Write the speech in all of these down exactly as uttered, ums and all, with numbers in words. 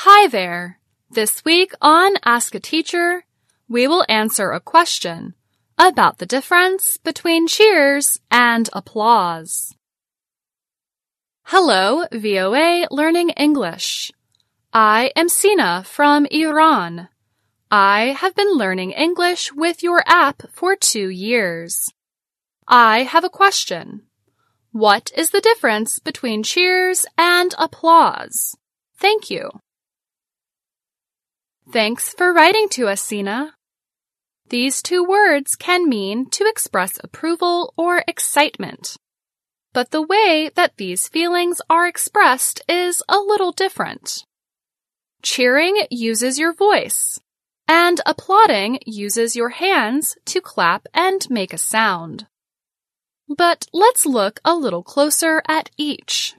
Hi there! This week on Ask a Teacher, we will answer a question about the difference between cheers and applause. Hello, V O A Learning English. I am Sina from Iran. I have been learning English with your app for two years. I have a question. What is the difference between cheers and applause? Thank you. Thanks for writing to us, Sina. These two words can mean to express approval or excitement. But the way that these feelings are expressed is a little different. Cheering uses your voice, and applauding uses your hands to clap and make a sound. But let's look a little closer at each.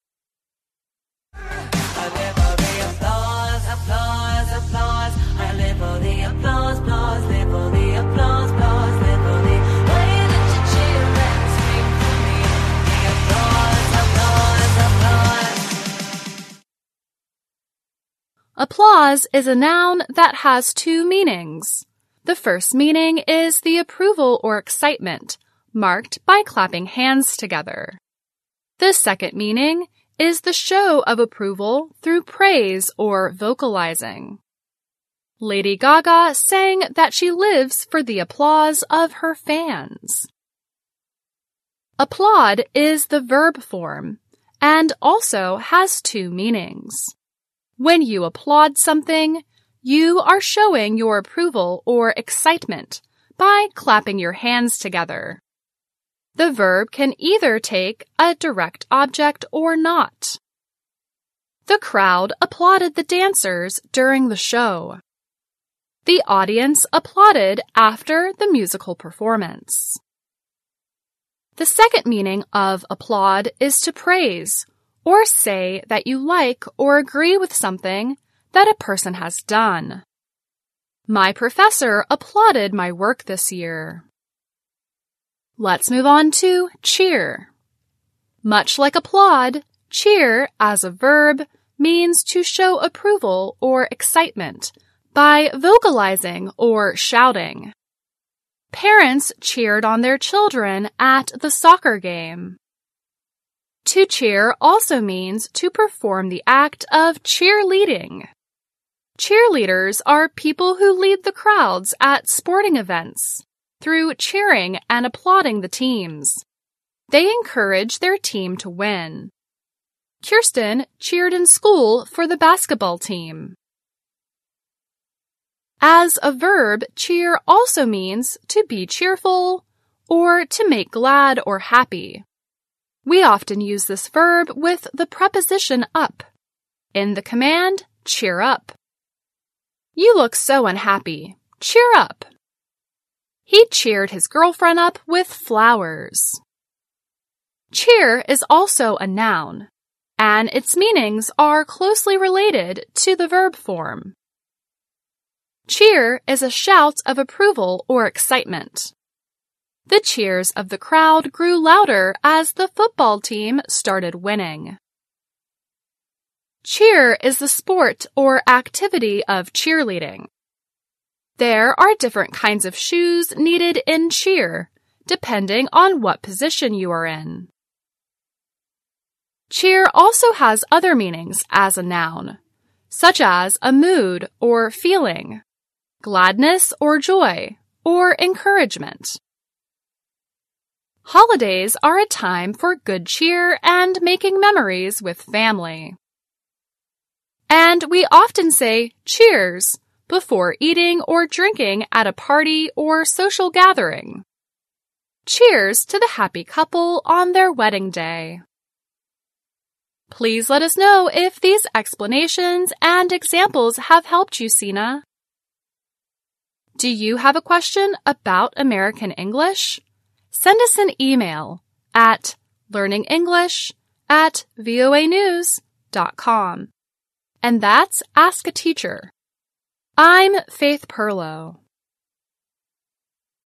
Applause is a noun that has two meanings. The first meaning is the approval or excitement, marked by clapping hands together. The second meaning is the show of approval through praise or vocalizing. Lady Gaga sang that she lives for the applause of her fans. Applaud is the verb form and also has two meanings. When you applaud something, you are showing your approval or excitement by clapping your hands together. The verb can either take a direct object or not. The crowd applauded the dancers during the show. The audience applauded after the musical performance. The second meaning of applaud is to praise or say that you like or agree with something that a person has done. My professor applauded my work this year. Let's move on to cheer. Much like applaud, cheer as a verb means to show approval or excitement by vocalizing or shouting. Parents cheered on their children at the soccer game. To cheer also means to perform the act of cheerleading. Cheerleaders are people who lead the crowds at sporting events through cheering and applauding the teams. They encourage their team to win. Kirsten cheered in school for the basketball team. As a verb, cheer also means to be cheerful or to make glad or happy. We often use this verb with the preposition up. In the command, cheer up. You look so unhappy. Cheer up. He cheered his girlfriend up with flowers. Cheer is also a noun, and its meanings are closely related to the verb form. Cheer is a shout of approval or excitement. The cheers of the crowd grew louder as the football team started winning. Cheer is the sport or activity of cheerleading. There are different kinds of shoes needed in cheer, depending on what position you are in. Cheer also has other meanings as a noun, such as a mood or feeling, gladness or joy, or encouragement. Holidays are a time for good cheer and making memories with family. And we often say cheers before eating or drinking at a party or social gathering. Cheers to the happy couple on their wedding day. Please let us know if these explanations and examples have helped you, Sina. Do you have a question about American English? Send us an email at learningenglish at voanews dot com. And that's Ask a Teacher. I'm Faith Perlow.